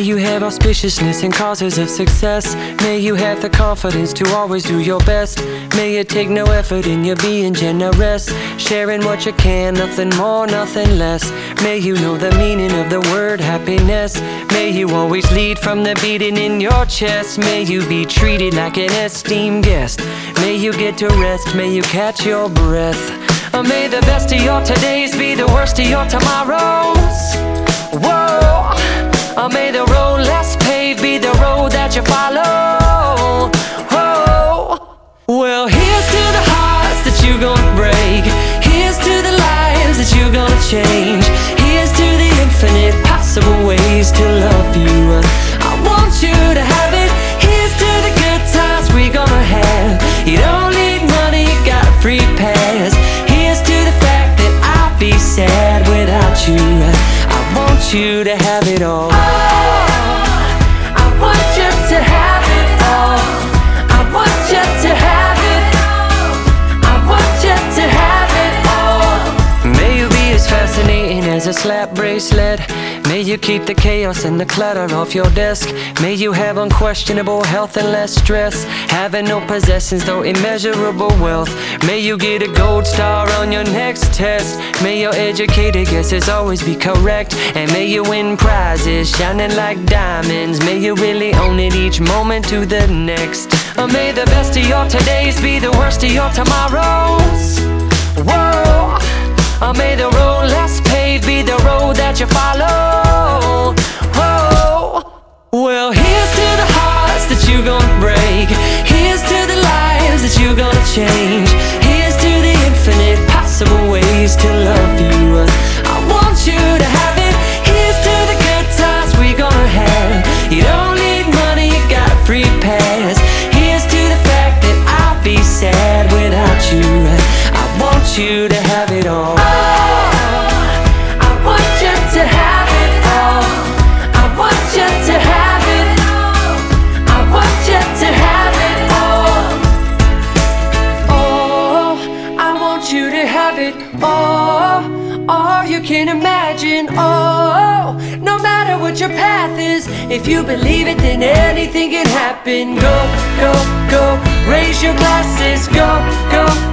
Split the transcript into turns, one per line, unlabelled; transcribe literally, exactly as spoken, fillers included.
you have auspiciousness and causes of success. May you have the confidence to always do your best. May it take no effort in your being generous, sharing what you can, nothing more, nothing less. May you know the meaning of the word happiness. May you always lead from the beating in your chest. May you be treated like an esteemed guest. May you get to rest, may you catch your breath. Or may the best of your todays be the worst of your tomorrows. Whoa. Or may the road less paved be the road that you follow. Whoa. Well, here's to the hearts that you're gonna break. Here's to the lives that you're gonna change. Here's to the infinite possible ways to love you. I want you to have it. Here's to the good times we're gonna have. You don't need money, you got a free pass. Here's to the fact that I'll be sad without you. I want you to have it all. I want you to have it all. I want you to have it. I want you to have it all. May you be as fascinating as a slap bracelet. May you keep the chaos and the clutter off your desk. May you have unquestionable health and less stress. Having no possessions though immeasurable wealth. May you get a gold star on your next test. May your educated guesses always be correct. And may you win prizes shining like diamonds. May you really own it each moment to the next. Or may the best of your todays be the worst of your tomorrows. Whoa. Or may the road less paved be the road that you follow. Oh, well, here's to the hearts that you're gonna break. Here's to the lives that you're gonna change. Here's to the infinite possible ways to love you. I want you to have it. Here's to the good times we're gonna have. You don't need money, you got a free pass. Here's to the fact that I'll be sad without you. I want you to have it all. You to have it all, all you can imagine. Oh, no matter what your path is, if you believe it, then anything can happen. Go, go, go, raise your glasses. Go, go,